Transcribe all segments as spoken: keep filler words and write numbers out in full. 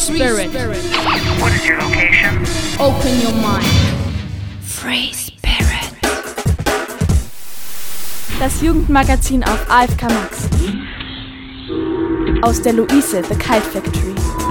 Spirit. What is your location? Open your mind. Free Spirit. Das Jugendmagazin auf A F K Max. Aus der Luise, The Kite Factory.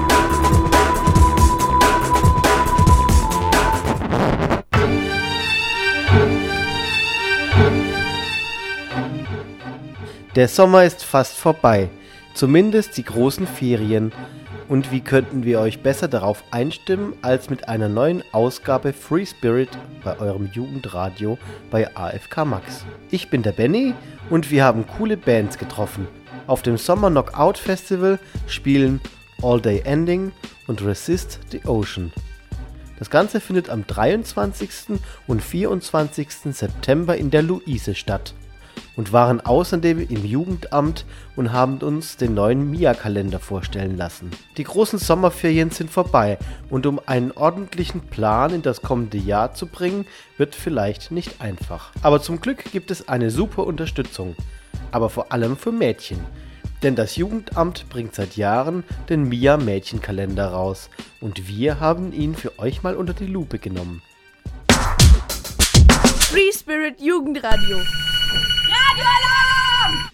Der Sommer ist fast vorbei, zumindest die großen Ferien. Und wie könnten wir euch besser darauf einstimmen, als mit einer neuen Ausgabe Free Spirit bei eurem Jugendradio bei A F K Max. Ich bin der Benny und wir haben coole Bands getroffen. Auf dem Sommer Knockout Festival spielen All Day Ending und Resist the Ocean. Das Ganze findet am dreiundzwanzigsten und vierundzwanzigsten September in der Luise statt. Und waren außerdem im Jugendamt und haben uns den neuen Mia-Kalender vorstellen lassen. Die großen Sommerferien sind vorbei und um einen ordentlichen Plan in das kommende Jahr zu bringen, wird vielleicht nicht einfach. Aber zum Glück gibt es eine super Unterstützung, aber vor allem für Mädchen. Denn das Jugendamt bringt seit Jahren den Mia-Mädchenkalender raus und wir haben ihn für euch mal unter die Lupe genommen. Free Spirit Jugendradio. Radioalarm!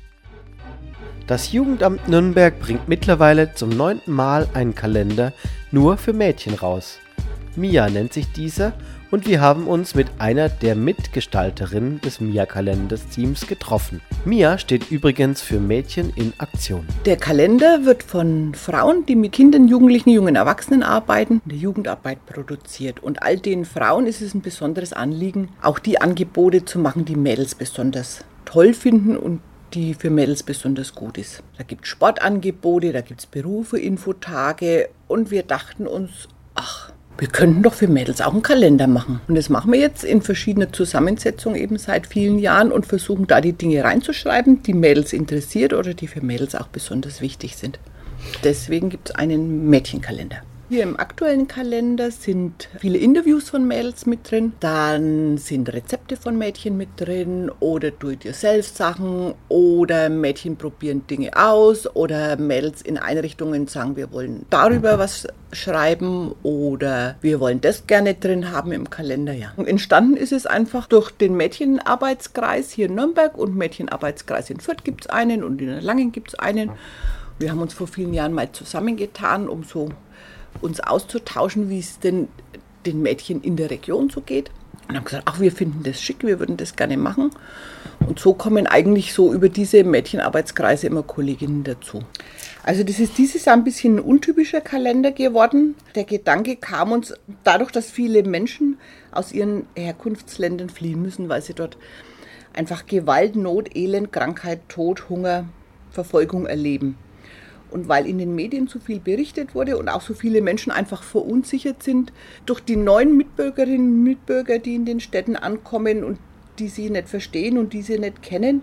Das Jugendamt Nürnberg bringt mittlerweile zum neunten Mal einen Kalender nur für Mädchen raus. Mia nennt sich dieser und wir haben uns mit einer der Mitgestalterinnen des Mia-Kalenders-Teams getroffen. Mia steht übrigens für Mädchen in Aktion. Der Kalender wird von Frauen, die mit Kindern, Jugendlichen, jungen Erwachsenen arbeiten, in der Jugendarbeit produziert. Und all den Frauen ist es ein besonderes Anliegen, auch die Angebote zu machen, die Mädels besonders toll finden und die für Mädels besonders gut ist. Da gibt es Sportangebote, da gibt es Berufe, Infotage und wir dachten uns, ach, wir könnten doch für Mädels auch einen Kalender machen. Und das machen wir jetzt in verschiedener Zusammensetzung eben seit vielen Jahren und versuchen da die Dinge reinzuschreiben, die Mädels interessiert oder die für Mädels auch besonders wichtig sind. Deswegen gibt es einen Mädchenkalender. Hier im aktuellen Kalender sind viele Interviews von Mädels mit drin, dann sind Rezepte von Mädchen mit drin oder Do-it-yourself-Sachen oder Mädchen probieren Dinge aus oder Mädels in Einrichtungen sagen, wir wollen darüber was schreiben oder wir wollen das gerne drin haben im Kalender. Ja. Und entstanden ist es einfach durch den Mädchenarbeitskreis hier in Nürnberg und Mädchenarbeitskreis in Fürth gibt es einen und in Erlangen gibt es einen. Wir haben uns vor vielen Jahren mal zusammengetan, um so uns auszutauschen, wie es denn den Mädchen in der Region so geht. Und haben gesagt, ach, wir finden das schick, wir würden das gerne machen. Und so kommen eigentlich so über diese Mädchenarbeitskreise immer Kolleginnen dazu. Also das ist dieses Jahr ein bisschen ein untypischer Kalender geworden. Der Gedanke kam uns dadurch, dass viele Menschen aus ihren Herkunftsländern fliehen müssen, weil sie dort einfach Gewalt, Not, Elend, Krankheit, Tod, Hunger, Verfolgung erleben. Und weil in den Medien so viel berichtet wurde und auch so viele Menschen einfach verunsichert sind durch die neuen Mitbürgerinnen und Mitbürger, die in den Städten ankommen und die sie nicht verstehen und die sie nicht kennen.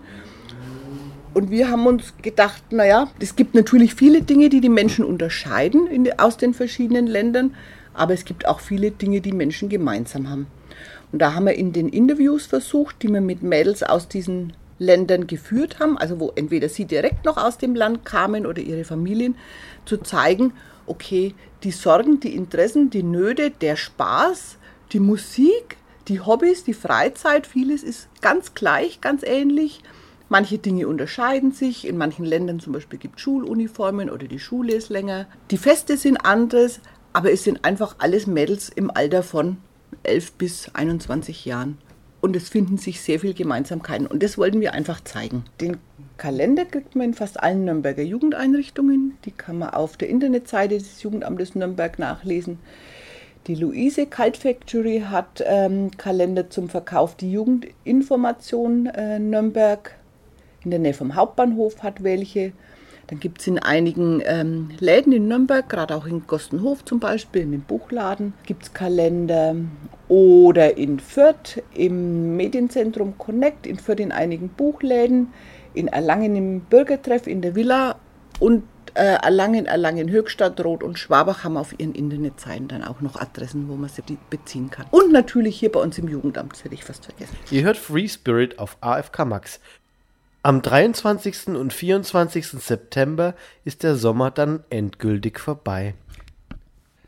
Und wir haben uns gedacht, naja, es gibt natürlich viele Dinge, die die Menschen unterscheiden in, aus den verschiedenen Ländern, aber es gibt auch viele Dinge, die Menschen gemeinsam haben. Und da haben wir in den Interviews versucht, die wir mit Mädels aus diesen Ländern geführt haben, also wo entweder sie direkt noch aus dem Land kamen oder ihre Familien, zu zeigen, okay, die Sorgen, die Interessen, die Nöte, der Spaß, die Musik, die Hobbys, die Freizeit, vieles ist ganz gleich, ganz ähnlich. Manche Dinge unterscheiden sich, in manchen Ländern zum Beispiel gibt es Schuluniformen oder die Schule ist länger. Die Feste sind anderes, aber es sind einfach alles Mädels im Alter von elf bis einundzwanzig Jahren. Und es finden sich sehr viele Gemeinsamkeiten. Und das wollten wir einfach zeigen. Den Kalender kriegt man in fast allen Nürnberger Jugendeinrichtungen. Die kann man auf der Internetseite des Jugendamtes Nürnberg nachlesen. Die Luise Kite Factory hat ähm, Kalender zum Verkauf. Die Jugendinformation äh, Nürnberg in der Nähe vom Hauptbahnhof hat welche. Dann gibt es in einigen ähm, Läden in Nürnberg, gerade auch in Gostenhof zum Beispiel, in dem Buchladen, gibt es Kalender. Oder in Fürth im Medienzentrum Connect, in Fürth in einigen Buchläden, in Erlangen im Bürgertreff in der Villa und äh, Erlangen, Erlangen, Höchstadt, Roth und Schwabach haben auf ihren Internetseiten dann auch noch Adressen, wo man sie beziehen kann. Und natürlich hier bei uns im Jugendamt, das hätte ich fast vergessen. Ihr hört Free Spirit auf A F K Max. Am dreiundzwanzigsten und vierundzwanzigsten September ist der Sommer dann endgültig vorbei.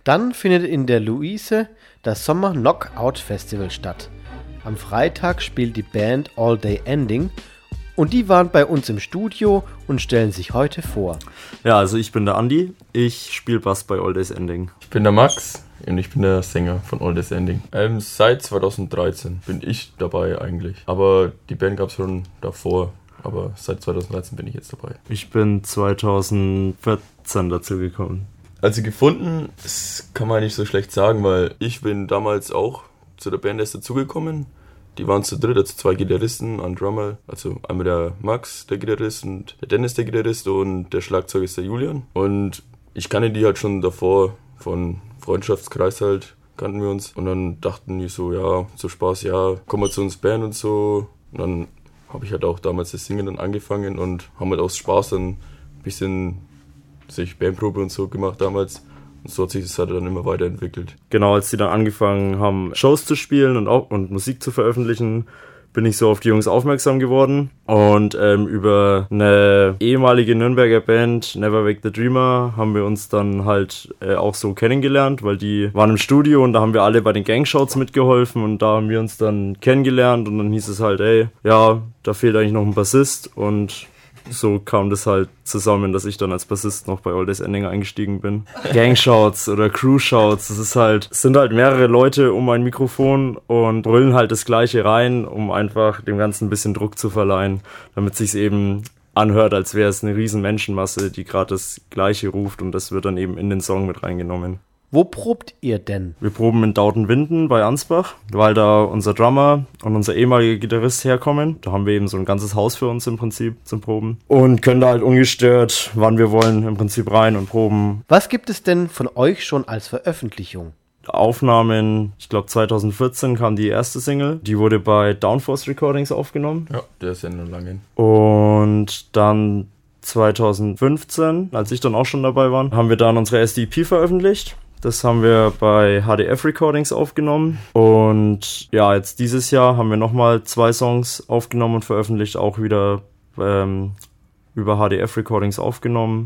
Dann findet in der Luise das Sommer Knockout Festival statt. Am Freitag spielt die Band All Day Ending und die waren bei uns im Studio und stellen sich heute vor. Ja, also ich bin der Andi, ich spiele Bass bei All Days Ending. Ich bin der Max und ich bin der Sänger von All Days Ending. Ähm, seit zwanzig dreizehn bin ich dabei eigentlich, aber die Band gab es schon davor. Aber seit zwanzig dreizehn bin ich jetzt dabei. Ich bin zwanzig vierzehn dazu gekommen. Also gefunden, das kann man nicht so schlecht sagen, weil ich bin damals auch zu der Band erst dazugekommen. Die waren zu dritt, also zwei Gitarristen, ein Drummer. Also einmal der Max, der Gitarrist, und der Dennis, der Gitarrist, und der Schlagzeuger ist der Julian. Und ich kannte die halt schon davor, von Freundschaftskreis halt, kannten wir uns. Und dann dachten die so, ja, so Spaß, ja, komm mal zu uns Band und so. Und dann habe ich halt auch damals das Singen dann angefangen und haben halt aus Spaß dann ein bisschen sich Bandprobe und so gemacht damals. Und so hat sich das halt dann immer weiterentwickelt. Genau, als die dann angefangen haben, Shows zu spielen und, auch, und Musik zu veröffentlichen, bin ich so auf die Jungs aufmerksam geworden. Und ähm, über eine ehemalige Nürnberger Band, Never Wake the Dreamer, haben wir uns dann halt äh, auch so kennengelernt, weil die waren im Studio und da haben wir alle bei den Gangshows mitgeholfen und da haben wir uns dann kennengelernt und dann hieß es halt, ey, ja, da fehlt eigentlich noch ein Bassist, und so kam das halt zusammen, dass ich dann als Bassist noch bei All Days Ending eingestiegen bin. Gangshouts oder Crew-Shouts, das ist halt, es sind halt mehrere Leute um ein Mikrofon und brüllen halt das Gleiche rein, um einfach dem Ganzen ein bisschen Druck zu verleihen, damit sich's eben anhört, als wäre es eine riesen Menschenmasse, die gerade das Gleiche ruft, und das wird dann eben in den Song mit reingenommen. Wo probt ihr denn? Wir proben in Dautenwinden bei Ansbach, weil da unser Drummer und unser ehemaliger Gitarrist herkommen. Da haben wir eben so ein ganzes Haus für uns im Prinzip zum Proben und können da halt ungestört, wann wir wollen, im Prinzip rein und proben. Was gibt es denn von euch schon als Veröffentlichung? Aufnahmen, ich glaube zwanzig vierzehn kam die erste Single. Die wurde bei Downforce Recordings aufgenommen. Ja, der ist ja noch lange hin. Und dann zwanzig fünfzehn, als ich dann auch schon dabei war, haben wir dann unsere erste E P veröffentlicht. Das haben wir bei H D F Recordings aufgenommen. Und ja, jetzt dieses Jahr haben wir nochmal zwei Songs aufgenommen und veröffentlicht, auch wieder ähm, über H D F Recordings aufgenommen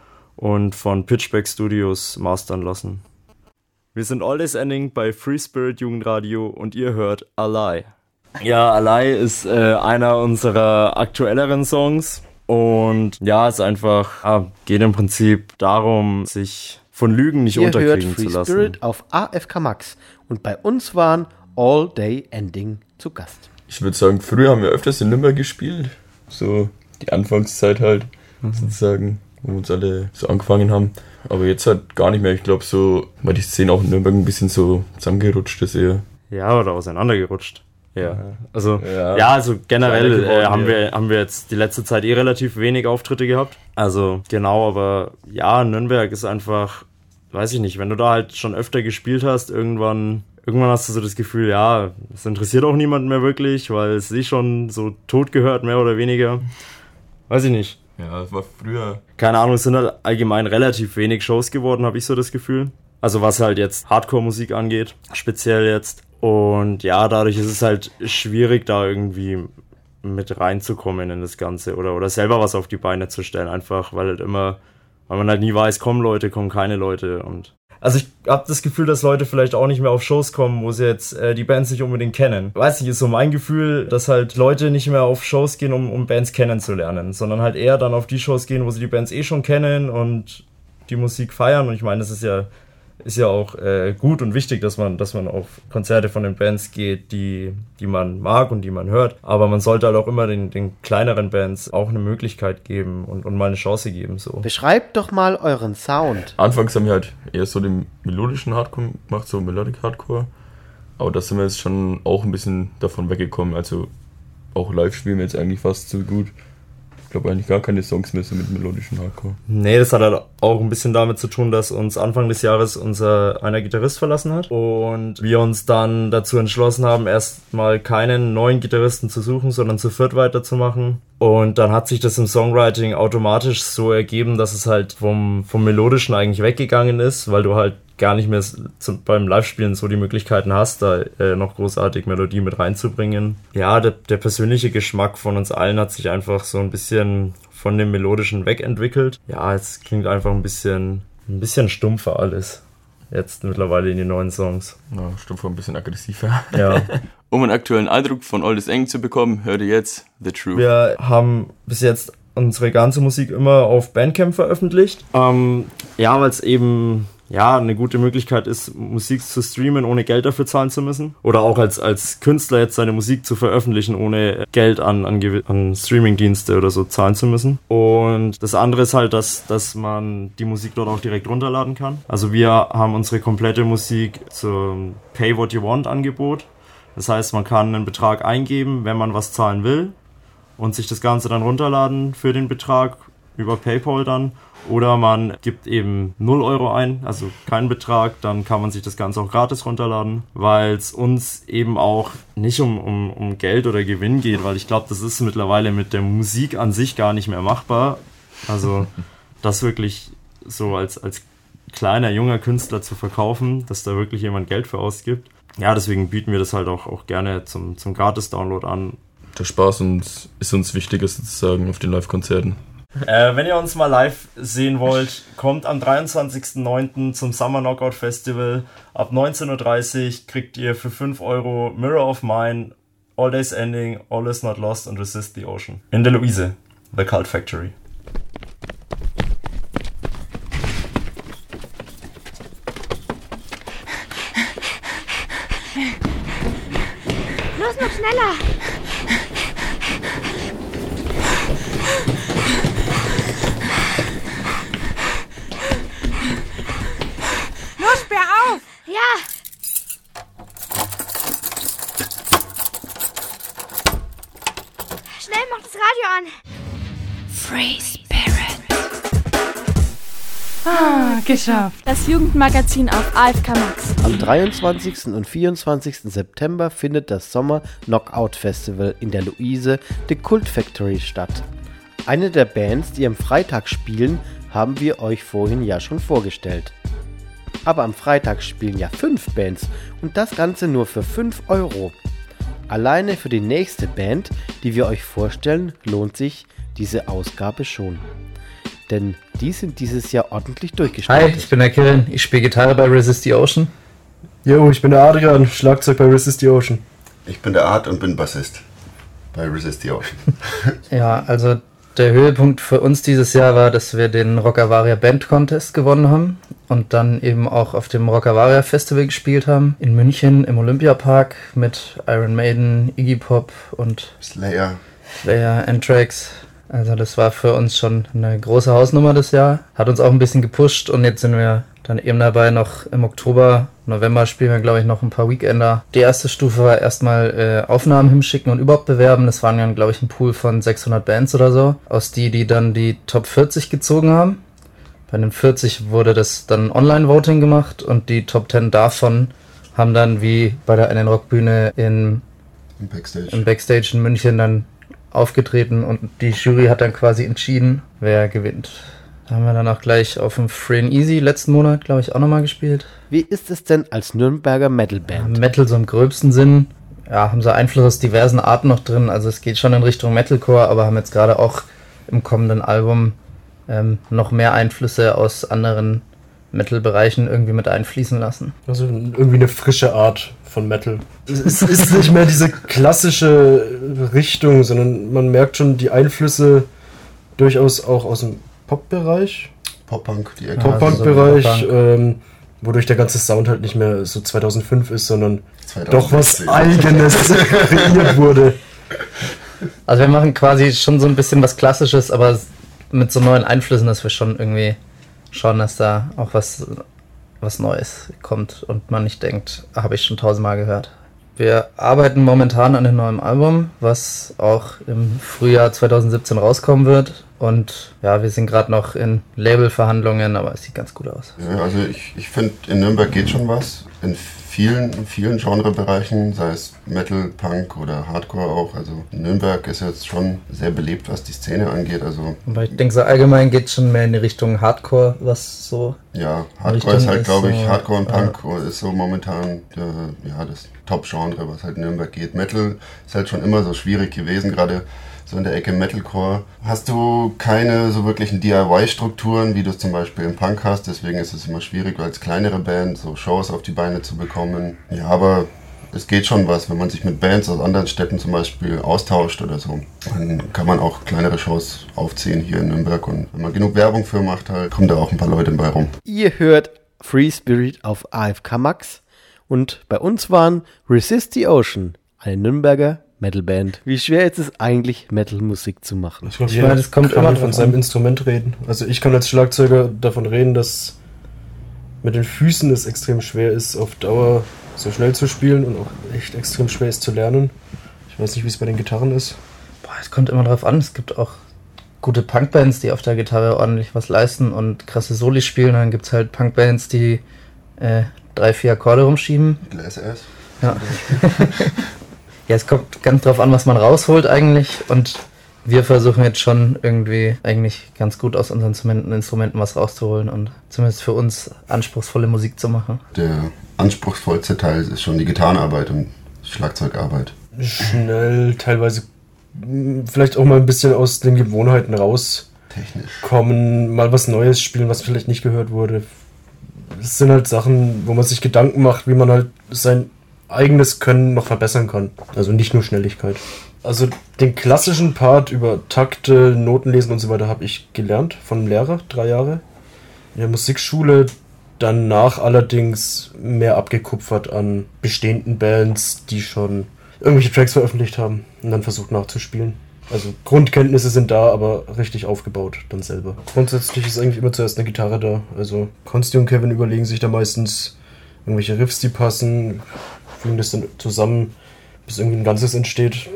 und von Pitchback Studios mastern lassen. Wir sind All Days Ending bei Free Spirit Jugendradio und ihr hört Alai. Ja, Alai ist äh, einer unserer aktuelleren Songs. Und ja, es ist einfach, ja, geht im Prinzip darum, sich von Lügen nicht Ihr unterkriegen hört Free zu lassen. Spirit auf A F K Max und bei uns waren All Day Ending zu Gast. Ich würde sagen, früher haben wir öfters in Nürnberg gespielt. So die Anfangszeit halt, mhm. sozusagen, wo wir uns alle so angefangen haben. Aber jetzt halt gar nicht mehr. Ich glaube so, weil die Szene auch in Nürnberg ein bisschen so zusammengerutscht ist eher. Ja, oder auseinandergerutscht. Ja, also, ja, ja, also generell geworden, äh, haben, ja. wir, haben wir jetzt die letzte Zeit eh relativ wenig Auftritte gehabt. Also genau, aber ja, Nürnberg ist einfach, weiß ich nicht, wenn du da halt schon öfter gespielt hast, irgendwann, irgendwann hast du so das Gefühl, ja, es interessiert auch niemanden mehr wirklich, weil es sich schon so tot gehört, mehr oder weniger. Weiß ich nicht. Ja, das war früher. Keine Ahnung, es sind halt allgemein relativ wenig Shows geworden, habe ich so das Gefühl. Also was halt jetzt Hardcore-Musik angeht, speziell jetzt. Und ja, dadurch ist es halt schwierig, da irgendwie mit reinzukommen in das Ganze oder, oder selber was auf die Beine zu stellen, einfach weil halt immer, weil man halt nie weiß, kommen Leute, kommen keine Leute. Und also ich habe das Gefühl, dass Leute vielleicht auch nicht mehr auf Shows kommen, wo sie jetzt äh, die Bands nicht unbedingt kennen. Weiß nicht, ist so mein Gefühl, dass halt Leute nicht mehr auf Shows gehen, um, um Bands kennenzulernen, sondern halt eher dann auf die Shows gehen, wo sie die Bands eh schon kennen und die Musik feiern. Und ich meine, das ist ja ist ja auch äh, gut und wichtig, dass man, dass man auf Konzerte von den Bands geht, die, die man mag und die man hört. Aber man sollte halt auch immer den, den kleineren Bands auch eine Möglichkeit geben und, und mal eine Chance geben. So. Beschreibt doch mal euren Sound. Anfangs haben wir halt eher so den melodischen Hardcore gemacht, so Melodic Hardcore. Aber da sind wir jetzt schon auch ein bisschen davon weggekommen. Also auch live spielen wir jetzt eigentlich fast so gut. Ich glaube eigentlich gar keine Songs mehr so mit melodischen Hardcore. Nee, das hat halt auch ein bisschen damit zu tun, dass uns Anfang des Jahres unser einer Gitarrist verlassen hat und wir uns dann dazu entschlossen haben, erstmal keinen neuen Gitarristen zu suchen, sondern zu viert weiterzumachen. Und dann hat sich das im Songwriting automatisch so ergeben, dass es halt vom, vom Melodischen eigentlich weggegangen ist, weil du halt gar nicht mehr zum, beim Live-Spielen so die Möglichkeiten hast, da äh, noch großartig Melodie mit reinzubringen. Ja, der, der persönliche Geschmack von uns allen hat sich einfach so ein bisschen von dem Melodischen wegentwickelt. Ja, es klingt einfach ein bisschen, ein bisschen stumpfer alles. jetzt mittlerweile in den neuen Songs. Ja, stimmt, ein bisschen aggressiver. Ja. Um einen aktuellen Eindruck von All This Eng zu bekommen, hört ihr jetzt The Truth. Wir haben bis jetzt unsere ganze Musik immer auf Bandcamp veröffentlicht. Ähm, ja, weil es eben ja eine gute Möglichkeit ist, Musik zu streamen, ohne Geld dafür zahlen zu müssen. Oder auch als, als Künstler jetzt seine Musik zu veröffentlichen, ohne Geld an, an, an Streamingdienste oder so zahlen zu müssen. Und das andere ist halt, dass, dass man die Musik dort auch direkt runterladen kann. Also wir haben unsere komplette Musik zum Pay What You Want Angebot. Das heißt, man kann einen Betrag eingeben, wenn man was zahlen will, und sich das Ganze dann runterladen für den Betrag über PayPal dann. Oder man gibt eben null Euro ein, also keinen Betrag, dann kann man sich das Ganze auch gratis runterladen, weil es uns eben auch nicht um, um, um Geld oder Gewinn geht, weil ich glaube, das ist mittlerweile mit der Musik an sich gar nicht mehr machbar. Also das wirklich so als, als kleiner, junger Künstler zu verkaufen, dass da wirklich jemand Geld für ausgibt. Ja, deswegen bieten wir das halt auch, auch gerne zum, zum Gratis-Download an. Der Spaß uns, ist uns wichtiger sozusagen auf den Live-Konzerten. Äh, wenn ihr uns mal live sehen wollt, kommt am dreiundzwanzigsten neunten zum Summer Knockout Festival. Ab neunzehn Uhr dreißig kriegt ihr für fünf Euro Mirror of Mine, All Days Ending, All Is Not Lost und Resist the Ocean. In der Luise, The Cult Factory. Los, noch schneller! Los, sperr auf! Ja! Schnell, mach das Radio an! Free Spirit. Ah, geschafft. Das Jugendmagazin auf A F K Max. Am dreiundzwanzigsten und vierundzwanzigsten September findet das Sommer Knockout Festival in der Luise, The Cult Factory, statt. Eine der Bands, die am Freitag spielen, haben wir euch vorhin ja schon vorgestellt. Aber am Freitag spielen ja fünf Bands und das Ganze nur für fünf Euro. Alleine für die nächste Band, die wir euch vorstellen, lohnt sich diese Ausgabe schon. Denn die sind dieses Jahr ordentlich durchgestartet. Hi, ich bin der Kevin, ich spiele Gitarre bei Resist the Ocean. Jo, ich bin der Adrian, Schlagzeug bei Resist the Ocean. Ich bin der Art und bin Bassist bei Resist the Ocean. Ja, also der Höhepunkt für uns dieses Jahr war, dass wir den Rockavaria Band Contest gewonnen haben und dann eben auch auf dem Rockavaria Festival gespielt haben. In München im Olympiapark mit Iron Maiden, Iggy Pop und Slayer. Slayer, Anthrax. Also das war für uns schon eine große Hausnummer das Jahr. Hat uns auch ein bisschen gepusht und jetzt sind wir dann eben dabei, noch im Oktober, November spielen wir, glaube ich, noch ein paar Weekender. Die erste Stufe war erstmal äh, Aufnahmen hinschicken und überhaupt bewerben. Das waren dann, glaube ich, ein Pool von sechshundert Bands oder so, aus die, die dann die Top vierzig gezogen haben. Bei den vierzig wurde das dann Online-Voting gemacht und die Top zehn davon haben dann wie bei der einen Rockbühne in, Im Backstage. im Backstage in München dann aufgetreten und die Jury hat dann quasi entschieden, wer gewinnt. Da haben wir dann auch gleich auf dem Free and Easy letzten Monat, glaube ich, auch nochmal gespielt. Wie ist es denn als Nürnberger Metalband? Metal so im gröbsten Sinn. Ja, haben so Einfluss aus diversen Arten noch drin. Also es geht schon in Richtung Metalcore, aber haben jetzt gerade auch im kommenden Album ähm, noch mehr Einflüsse aus anderen Metal-Bereichen irgendwie mit einfließen lassen. Also irgendwie eine frische Art von Metal. Es ist nicht mehr diese klassische Richtung, sondern man merkt schon die Einflüsse durchaus auch aus dem Pop-Bereich. Pop-Punk, die Ecke. Pop-Punk-Bereich, Ja, also ähm, wodurch der ganze Sound halt nicht mehr so zweitausendfünf ist, sondern doch was zweitausendsechzehn. Eigenes kreiert wurde. Also wir machen quasi schon so ein bisschen was Klassisches, aber mit so neuen Einflüssen, dass wir schon irgendwie schauen, dass da auch was, was Neues kommt und man nicht denkt, habe ich schon tausendmal gehört. Wir arbeiten momentan an einem neuen Album, was auch im Frühjahr zweitausendsiebzehn rauskommen wird. Und ja, wir sind gerade noch in Labelverhandlungen, aber es sieht ganz gut aus. Ja, also ich, ich finde, in Nürnberg geht schon was. In vielen, in vielen Genrebereichen, sei es Metal, Punk oder Hardcore auch. Also Nürnberg ist jetzt schon sehr belebt, was die Szene angeht. Also Aber ich denke, so allgemein geht es schon mehr in die Richtung Hardcore, was so... ja, Hardcore Richtung ist halt, ist glaube ich, so, Hardcore und ja. Punk ist so momentan äh, ja, das Top-Genre, was halt in Nürnberg geht. Metal ist halt schon immer so schwierig gewesen, gerade so in der Ecke Metalcore, hast du keine so wirklichen D I Y-Strukturen, wie du es zum Beispiel im Punk hast. Deswegen ist es immer schwierig, als kleinere Band so Shows auf die Beine zu bekommen. Ja, aber es geht schon was, wenn man sich mit Bands aus anderen Städten zum Beispiel austauscht oder so. Dann kann man auch kleinere Shows aufziehen hier in Nürnberg. Und wenn man genug Werbung für macht, halt, kommen da auch ein paar Leute bei rum. Ihr hört Free Spirit auf A F K Max und bei uns waren Resist the Ocean, eine Nürnberger Metalband. Wie schwer ist es eigentlich, Metal-Musik zu machen? Ich glaube, jeder das kommt kann immer von seinem Instrument reden. Also ich kann als Schlagzeuger davon reden, dass mit den Füßen es extrem schwer ist, auf Dauer so schnell zu spielen und auch echt extrem schwer ist zu lernen. Ich weiß nicht, wie es bei den Gitarren ist. Boah, es kommt immer drauf an. Es gibt auch gute Punkbands, die auf der Gitarre ordentlich was leisten und krasse Soli spielen. Dann gibt es halt Punkbands, die äh, drei, vier Akkorde rumschieben. Glass Ass. Ja. Ja, es kommt ganz drauf an, was man rausholt eigentlich. Und wir versuchen jetzt schon irgendwie eigentlich ganz gut aus unseren Instrumenten, Instrumenten was rauszuholen und zumindest für uns anspruchsvolle Musik zu machen. Der anspruchsvollste Teil ist schon die Gitarrenarbeit und Schlagzeugarbeit. Schnell, teilweise vielleicht auch mal ein bisschen aus den Gewohnheiten raus. Technisch. Kommen, mal was Neues spielen, was vielleicht nicht gehört wurde. Das sind halt Sachen, wo man sich Gedanken macht, wie man halt sein eigenes Können noch verbessern kann. Also nicht nur Schnelligkeit. Also den klassischen Part über Takte, Noten lesen und so weiter habe ich gelernt von einem Lehrer, drei Jahre. In der Musikschule danach allerdings mehr abgekupfert an bestehenden Bands, die schon irgendwelche Tracks veröffentlicht haben und dann versucht nachzuspielen. Also Grundkenntnisse sind da, aber richtig aufgebaut dann selber. Grundsätzlich ist eigentlich immer zuerst eine Gitarre da. Also Konsti und Kevin überlegen sich da meistens irgendwelche Riffs, die passen, fügen das dann zusammen, bis irgendwie ein Ganzes entsteht.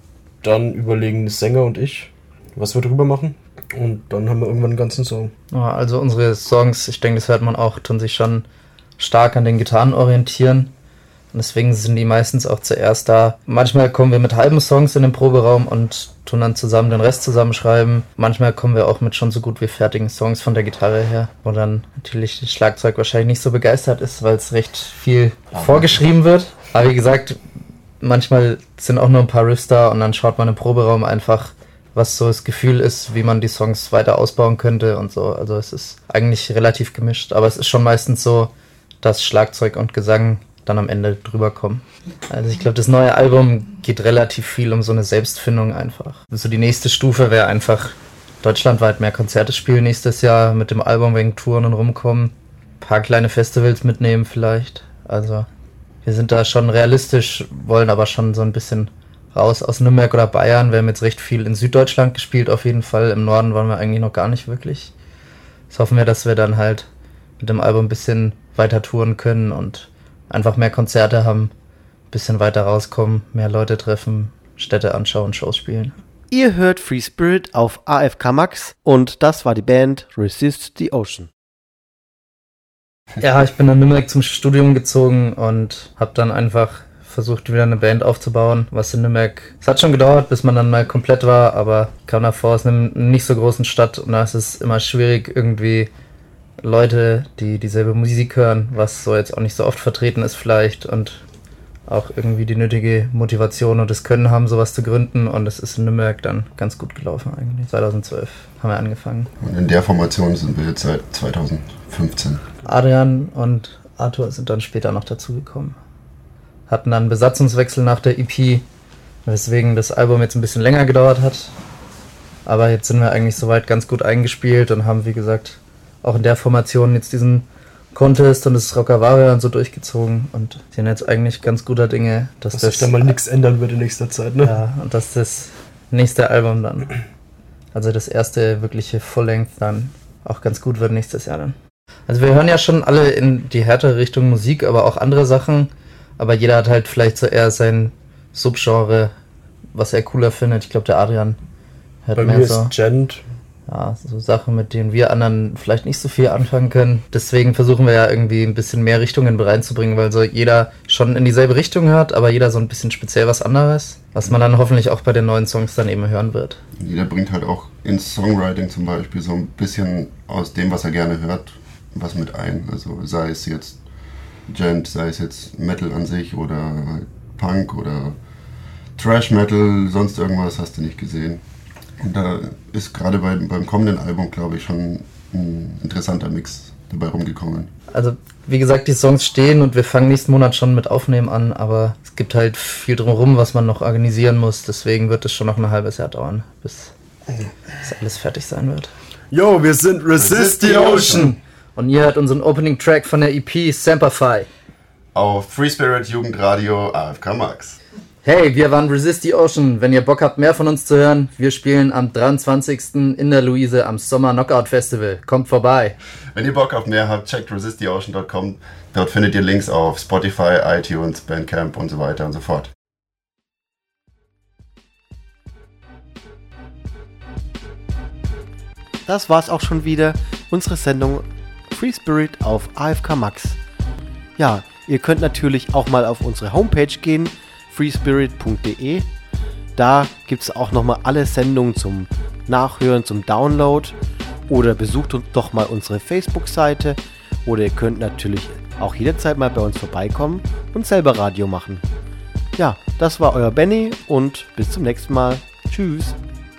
Dann überlegen Sänger und ich, was wir drüber machen. Und dann haben wir irgendwann einen ganzen Song. Ja, also unsere Songs, ich denke, das hört man auch, tun sich schon stark an den Gitarren orientieren. Und deswegen sind die meistens auch zuerst da. Manchmal kommen wir mit halben Songs in den Proberaum und tun dann zusammen den Rest zusammenschreiben. Manchmal kommen wir auch mit schon so gut wie fertigen Songs von der Gitarre her, wo dann natürlich das Schlagzeug wahrscheinlich nicht so begeistert ist, weil es recht viel vorgeschrieben wird. Aber wie gesagt, manchmal sind auch nur ein paar Riffs da und dann schaut man im Proberaum einfach, was so das Gefühl ist, wie man die Songs weiter ausbauen könnte und so. Also es ist eigentlich relativ gemischt, aber es ist schon meistens so, dass Schlagzeug und Gesang dann am Ende drüber kommen. Also ich glaube, das neue Album geht relativ viel um so eine Selbstfindung einfach. Also die nächste Stufe wäre einfach deutschlandweit mehr Konzerte spielen nächstes Jahr, mit dem Album wegen Touren und rumkommen, ein paar kleine Festivals mitnehmen vielleicht. Also wir sind da schon realistisch, wollen aber schon so ein bisschen raus aus Nürnberg oder Bayern. Wir haben jetzt recht viel in Süddeutschland gespielt auf jeden Fall. Im Norden waren wir eigentlich noch gar nicht wirklich. Jetzt hoffen wir, dass wir dann halt mit dem Album ein bisschen weiter touren können und einfach mehr Konzerte haben, ein bisschen weiter rauskommen, mehr Leute treffen, Städte anschauen, Shows spielen. Ihr hört Free Spirit auf A F K Max und das war die Band Resist the Ocean. Ja, ich bin nach Nürnberg zum Studium gezogen und habe dann einfach versucht, wieder eine Band aufzubauen, was in Nürnberg, es hat schon gedauert, bis man dann mal komplett war, aber kam davor aus einer nicht so großen Stadt und da ist es immer schwierig, irgendwie Leute, die dieselbe Musik hören, was so jetzt auch nicht so oft vertreten ist vielleicht und auch irgendwie die nötige Motivation und das Können haben, sowas zu gründen und es ist in Nürnberg dann ganz gut gelaufen eigentlich. zweitausendzwölf haben wir angefangen. Und in der Formation sind wir jetzt seit zweitausendfünfzehn. Adrian und Arthur sind dann später noch dazugekommen. Hatten dann einen Besatzungswechsel nach der E P, weswegen das Album jetzt ein bisschen länger gedauert hat. Aber jetzt sind wir eigentlich soweit ganz gut eingespielt und haben, wie gesagt, auch in der Formation jetzt diesen Contest und das Rockavaria und so durchgezogen und sind jetzt eigentlich ganz guter Dinge, dass, dass das sich da mal nichts ändern wird in nächster Zeit, ne? Ja, und dass das nächste Album dann, also das erste wirkliche Full-Length dann auch ganz gut wird nächstes Jahr dann. Also wir hören ja schon alle in die härtere Richtung Musik, aber auch andere Sachen, aber jeder hat halt vielleicht so eher sein Subgenre, was er cooler findet. Ich glaube, der Adrian hört Bei mehr mir so. ist Gent. Ja, so Sachen, mit denen wir anderen vielleicht nicht so viel anfangen können. Deswegen versuchen wir ja irgendwie ein bisschen mehr Richtungen reinzubringen, weil so jeder schon in dieselbe Richtung hört, aber jeder so ein bisschen speziell was anderes, was man dann hoffentlich auch bei den neuen Songs dann eben hören wird. Jeder bringt halt auch ins Songwriting zum Beispiel so ein bisschen aus dem, was er gerne hört, was mit ein. Also sei es jetzt Gent, sei es jetzt Metal an sich oder Punk oder Thrash Metal, sonst irgendwas hast du nicht gesehen. Und da ist gerade bei, beim kommenden Album, glaube ich, schon ein interessanter Mix dabei rumgekommen. Also, wie gesagt, die Songs stehen und wir fangen nächsten Monat schon mit Aufnehmen an, aber es gibt halt viel drumherum, was man noch organisieren muss. Deswegen wird es schon noch ein halbes Jahr dauern, bis, bis alles fertig sein wird. Yo, wir sind Resist the Ocean! Und ihr hört unseren Opening-Track von der E P Semperfi. Auf Free Spirit Jugendradio A F K Max. Hey, wir waren Resist the Ocean. Wenn ihr Bock habt, mehr von uns zu hören, wir spielen am dreiundzwanzigsten in der Luise am Sommer Knockout Festival. Kommt vorbei. Wenn ihr Bock auf mehr habt, checkt resist the ocean dot com. Dort findet ihr Links auf Spotify, iTunes, Bandcamp und so weiter und so fort. Das war's auch schon wieder, unsere Sendung Free Spirit auf A F K Max. Ja, ihr könnt natürlich auch mal auf unsere Homepage gehen, free spirit punkt de. Da gibt es auch nochmal alle Sendungen zum Nachhören, zum Download. Oder besucht uns doch mal unsere Facebook-Seite. Oder ihr könnt natürlich auch jederzeit mal bei uns vorbeikommen und selber Radio machen. Ja, das war euer Benny und bis zum nächsten Mal. Tschüss.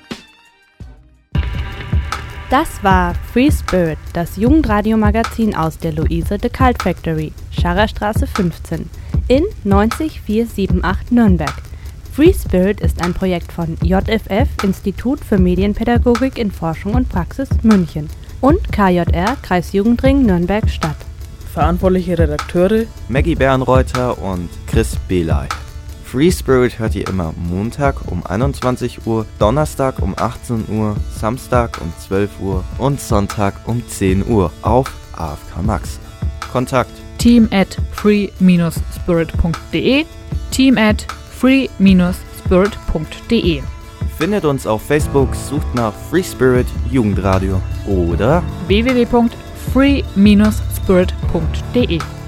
Das war Free Spirit, das Jugendradiomagazin aus der Luise The Cult Factory, Scharerstraße fünfzehn, in neunzig vierhundertachtzig Nürnberg. Free Spirit ist ein Projekt von J F F, Institut für Medienpädagogik in Forschung und Praxis, München, und K J R, Kreisjugendring Nürnberg-Stadt. Verantwortliche Redakteure Maggie Bernreuther und Chris Belay. Free Spirit hört ihr immer Montag um einundzwanzig Uhr, Donnerstag um achtzehn Uhr, Samstag um zwölf Uhr und Sonntag um zehn Uhr auf A F K Max. Kontakt team at free spirit punkt de, team at free spirit punkt de. Findet uns auf Facebook, sucht nach Free Spirit Jugendradio oder w w w punkt free spirit punkt de.